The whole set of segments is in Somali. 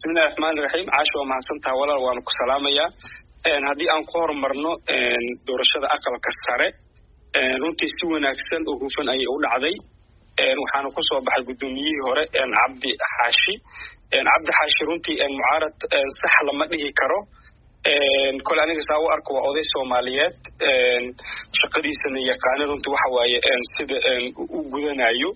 bismillahi rahmaani rahiim caasho waa mahadsantaha walaal waanu ku salaamayaa haddii aan ku horumarno doorashada aqalka sare runtii si wanaagsan oo hufan ayay u dhacday waxaana ku soo baxay gudoomiyihii hore cabdi xaashi runtii mucaarad sax lama dhihi karo kol aniga saa u arko waa oday Soomaaliyeed shaqadiisana yaqaan runtii waxa waaye sida u gudanayo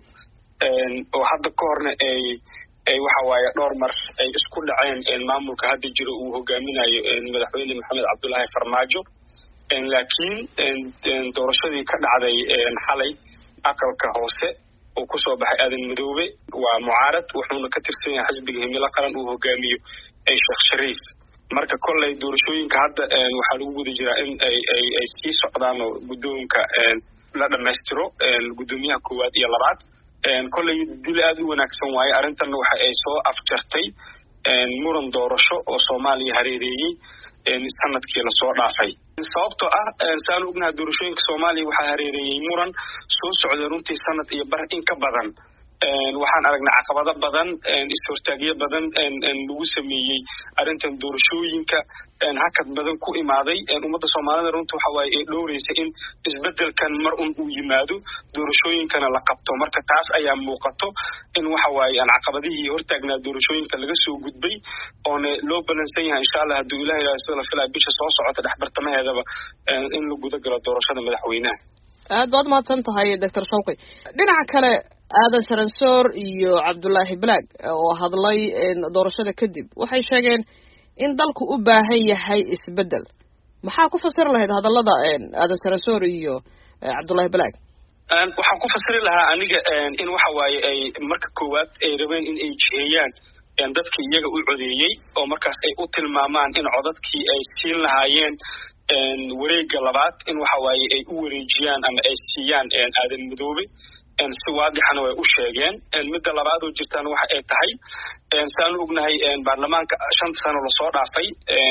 oo hadda ka horna ay waxa waaye dhowr mar ay isku dhaceen maamulka hadda jiro uu hogaaminayo madaxweyne Maxamed Cabdullaahi Farmaajo laakiin doorashadii ka dhacday xalay aqalka hoose oo ku soo baxay Aadan Madoobe waa mucaarad wuxuuna ka tirsan yahay xisbiga Himilo Qaran uu hogaamiyo Sheekh Shariif marka kollay doorashooyinka hadda waxa lagu guda jiraa in ay sii socdaan oo gudoonka la dhameystiro gudoomiyaha koowaad iyo labaad kollay dil aad u wanaagsan waaye arrintan waxa ay soo afjartay muran doorasho oo Soomaaliya hareereeyay sanadkii la soo dhaafay sababtoo ah saan ognahay doorashooyinka Soomaaliya waxa hareereeyay muran soo socday runtii sanad iyo bar in ka badan waxaan aragnay caqabado badan is-hortaagyo badan lagu sameeyey arrintan doorashooyinka hakad badan ku imaaday ummadda Soomaalida runtii waxa waaye ay dhowraysa in isbedelkan mar uu yimaado doorashooyinkana la qabto marka taas ayaa muuqato in waxa waaye caqabadihii hortaagnaa doorashooyinka laga soo gudbay oo loo balansan yahay insha Allah haddii Ilaahay raadsada la filay bisha soo socota dhaxbartamaheedaba in la guda galo doorashada madaxweynaha aad baad mahadsan tahay Dr. Shawqi dhinaca kale aadan Saransoor iyo Cabdullaahi Black oo hadlay doorashada kadib waxay sheegeen in dalku u baahan yahay isbedel maxaa ku fasir lahayd hadallada aadan Saransoor iyo Cabdullaahi Black waxaan ku fasiri lahaa aniga in waxa waaye ay marka koowaad ay rabeen in ay jiheeyaan dadkii iyaga u codeeyay oo markaas ay u tilmaamaan in codadkii ay siin lahaayeen wareegga labaad in waxa waaye ay u wareejiyaan ama ay siiyaan Aadan Madoobe si waadixana way u sheegeen midda labaad oo jirtaan waxa ay tahay saan ognahay baarlamaanka 5 sano la soo dhaafay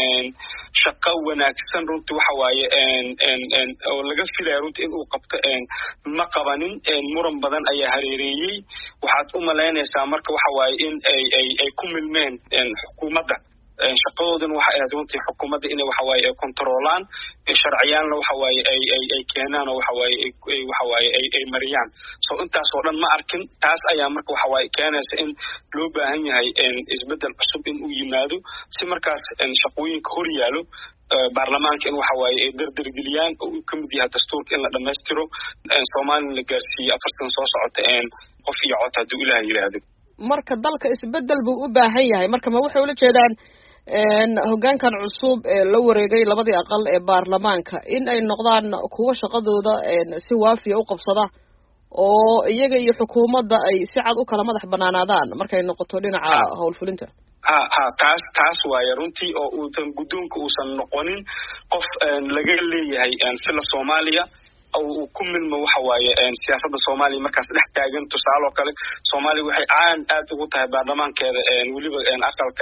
shaqo wanaagsan runtii waxa waaye oo laga filayo runtii in uu qabto ma qabanin muran badan ayaa hareereeyay waxaad u malaynaysaa marka waxa waaye in ay ku milmeen xukuumadda shaqadoodan waxa ay runtii xukuumadda inay waxa waaye ay kontroolaan sharciyaanna waxa waaye ay keenaan oo waxa waaye ay mariyaan soo intaas oo dhan ma arkin taas ayaa marka waxa waaye keenaysa in loo baahan yahay isbedel cusub in uu yimaado si markaas shaqooyinka hor yaalo baarlamaanka in waxa waaye ay dardargeliyaan oo uu ka mid yahay dastuurka in la dhameystiro Soomaaliya la gaarsiiyo 4 sano soo socota qof iyo cod haddii Ilaahay yiraahdo marka dalka isbedel buu u baahan yahay marka ma waxay ula jeedaan hoggaankan cusub ee la wareegay labadii aqal ee baarlamaanka in ay noqdaan kuwa shaqadooda si waafiya u qabsada oo iyaga iyo xukuumadda ay si cad u kala madax banaanaadaan markay noqoto dhinaca howlfulinta taas waaye runtii oo uusan gudoonka uusan noqonin qof laga leeyahay sila Soomaaliya oo ku milmo waxa waaye siyaasadda Soomaaliya markaas dhex taagan tusaale oo kale Soomaaliya waxay aad ugu tahay baarlamaankeeda waliba aqalka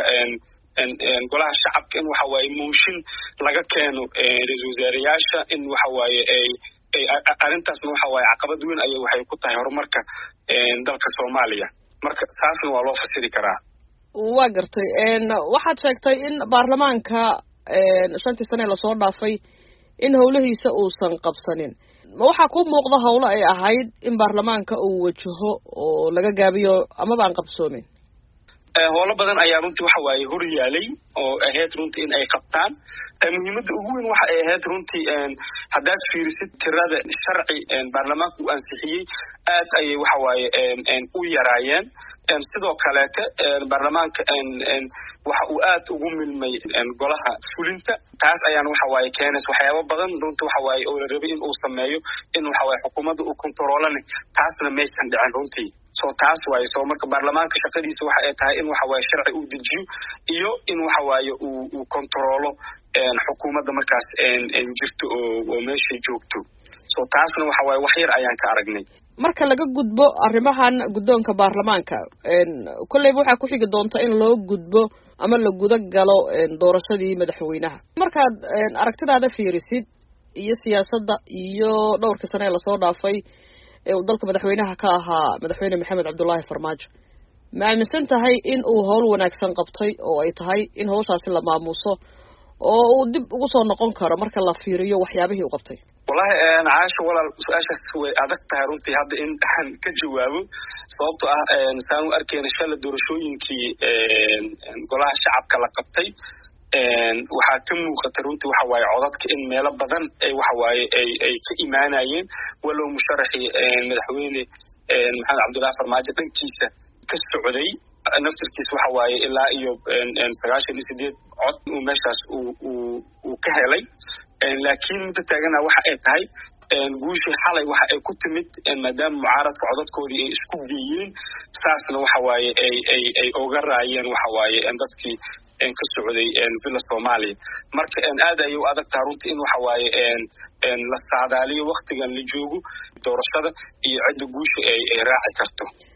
golaha shacabka in waxa waaye mooshin laga keeno ra'iisul wasaarayaasha in waxa waaye ay arrintaasna waxa waaye caqabad weyn ayay waxay ku tahay horumarka dalka Soomaaliya marka saasna waa loo fasiri karaa waa gartay waxaad sheegtay in baarlamaanka 5 sano la soo dhaafay in howlahiisa uusan qabsanin ma waxa ku muuqda howlo ay ahayd in baarlamaanka uu wajaho oo laga gaabiyo ama baan qabsoomin howlo badan ayaa runtii waxa waaye hor yaalay oo ahayd runtii in ay qabtaan muhiimadda ugu weyn waxa ay ahayd runtii haddaad fiirisid tirada sharci baarlamaanka uu ansixiyey aad ayay waxa waaye u yaraayeen sidoo kaleete baarlamaanka waxa uu aad ugu milmay golaha fulinta taas ayaan waxa waaye keenaysa waxyaabo badan runtii waxa waaye oo la rabay in uu sameeyo in waxa waaye xukuumadda uu kontroolane taasna maysan dhicin runtii soo taas waaye soo marka baarlamaanka shaqadiisa waxa ay tahay in waxa waaye sharci uu dejiyo iyo in waxa waaye uu kontroolo xukuumadda markaas jirto oo meesha joogto soo taasna waxa waaye wax yar ayaan ka aragnay marka laga gudbo arrimahan guddoonka baarlamaanka kullayba waxaa ku xigi doonta in loo gudbo ama la guda galo doorashadii madaxweynaha markaad aragtidaada fiirisid iyo siyaasadda iyo dhowrkii sano ee lasoo dhaafay ee uu dalka madaxweynaha ka ahaa madaxweyne Maxamed Cabdullaahi Farmaajo ma aaminsan tahay in uu howl wanaagsan qabtay oo ay tahay in hawshaasi la maamuuso oo uu dib ugu soo noqon karo marka la fiiriyo waxyaabihii uu qabtay? wallahi caasha walaal su-aashaas way adag tahay runtii hadda in aan ka jawaabo sababtoo ah saan u arkeyna shalay doorashooyinkii golaha shacabka la qabtay waxaa ka muuqata runtii waxa waaye codadka in meelo badan waxa waaye ay ka imaanayeen walow musharaxii madaxweyne maxamed cabdullaahi farmaajo dhankiisa ka socday naftirkiisa waxa waaye ilaa iyo 98 cod uu meeshaas uu ka helay laakiin midda taagana waxa ay tahay guushii xalay waxa ay ku timid maadaama mucaaradka codadkoodii ay isku geeyeen saasna waxa waaye ay oga raayeen waxa waaye dadkii ka socday villa Soomaaliya marka aad ay u adag tahay runtii in waxa waaye la saadaaliyo waqtigan la joogo doorashada iyo cidda guusha ay raaci karto.